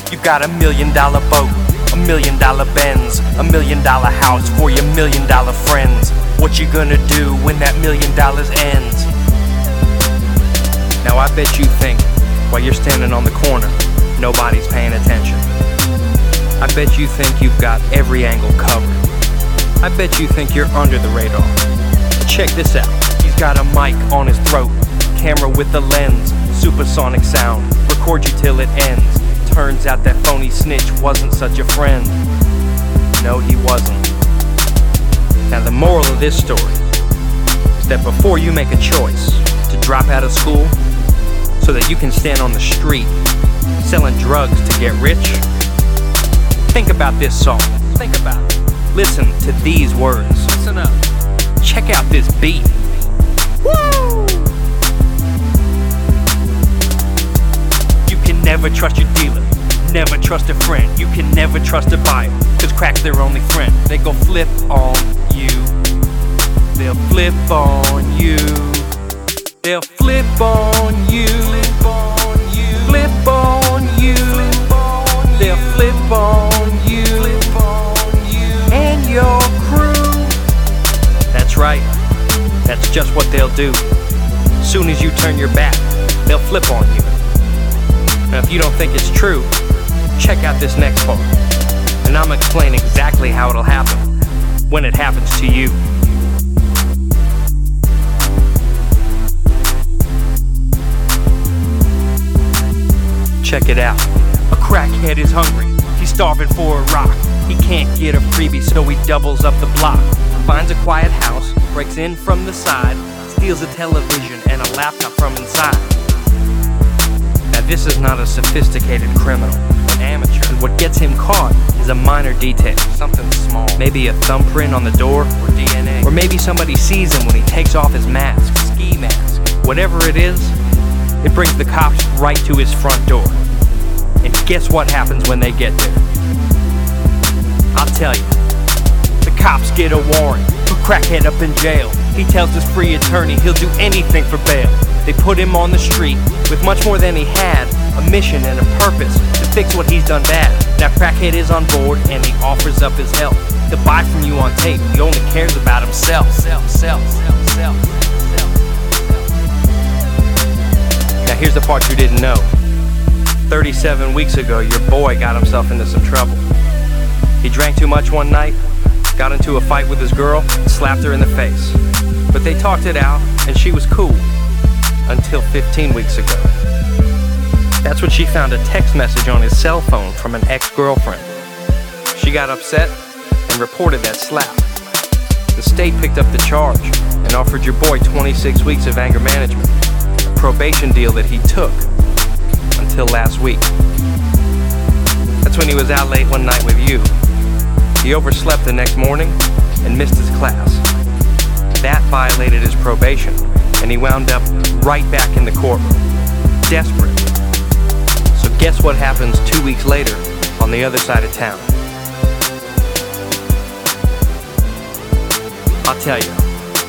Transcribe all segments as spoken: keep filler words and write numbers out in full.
You got a million dollar boat, a million dollar Benz, a million dollar house for your million dollar friends. What you gonna do when that million dollars ends? Now I bet you think, while you're standing on the corner, nobody's paying attention. I bet you think you've got every angle covered. I bet you think you're under the radar. Check this out. He's got a mic on his throat, camera with a lens, supersonic sound, record you till it ends. Turns out that phony snitch wasn't such a friend. No, he wasn't. Now the moral of this story is that before you make a choice to drop out of school so that you can stand on the street selling drugs to get rich, think about this song. Think about it. Listen to these words. Listen up. Check out this beat. Woo! You can never trust your dealer, never trust a friend. You can never trust a buyer, cause crack's their only friend. They go flip on you. They'll flip on you. They'll flip on you. Flip on you. Flip on you. They'll flip on you. Flip on you. And your crew. That's right. That's just what they'll do. Soon as you turn your back, they'll flip on you. Now if you don't think it's true, check out this next part, and I'm explaining exactly how it'll happen when it happens to you. Check it out. A crackhead is hungry. He's starving for a rock. He can't get a freebie, so he doubles up the block. Finds a quiet house, breaks in from the side, steals a television and a laptop from inside. Now this is not a sophisticated criminal, an amateur. And what gets him caught is a minor detail, something small. Maybe a thumbprint on the door, or D N A. Or maybe somebody sees him when he takes off his mask, ski mask. Whatever it is, it brings the cops right to his front door. And guess what happens when they get there? I'll tell you. The cops get a warrant, put crackhead up in jail. He tells his free attorney he'll do anything for bail. They put him on the street with much more than he had, a mission and a purpose to fix what he's done bad. Now crackhead is on board and he offers up his help. He'll buy from you on tape, he only cares about himself. Self, self, self, self, self. Now here's the part you didn't know. thirty-seven weeks ago, your boy got himself into some trouble. He drank too much one night, got into a fight with his girl, and slapped her in the face. But they talked it out, and she was cool. Until fifteen weeks ago. That's when she found a text message on his cell phone from an ex-girlfriend. She got upset and reported that slap. The state picked up the charge and offered your boy twenty-six weeks of anger management, a probation deal that he took until last week. That's when he was out late one night with you. He overslept the next morning and missed his class. That violated his probation, and he wound up right back in the courtroom, desperate. So guess what happens two weeks later on the other side of town? I'll tell you.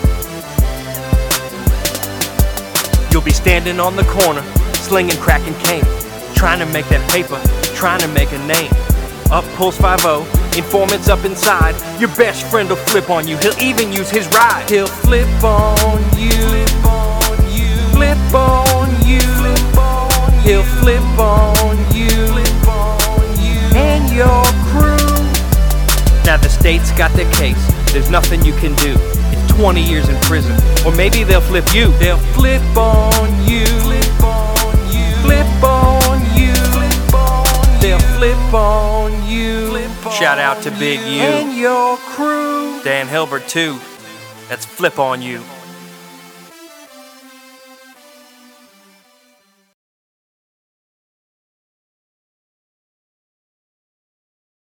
You'll be standing on the corner, slinging crack and cane, trying to make that paper, trying to make a name. Up pulls five oh, informants up inside. Your best friend will flip on you, he'll even use his ride. He'll flip on you, flip on you, flip on you, flip on you. He'll flip on you, flip on you, and your crew. Now the state's got their case, there's nothing you can do. It's twenty years in prison, or maybe they'll flip you. They'll flip on you, flip on you, flip on you, flip on you. They'll flip on you. Flip on Shout out to Big U and your crew. Dan Hilbert too. That's flip on you.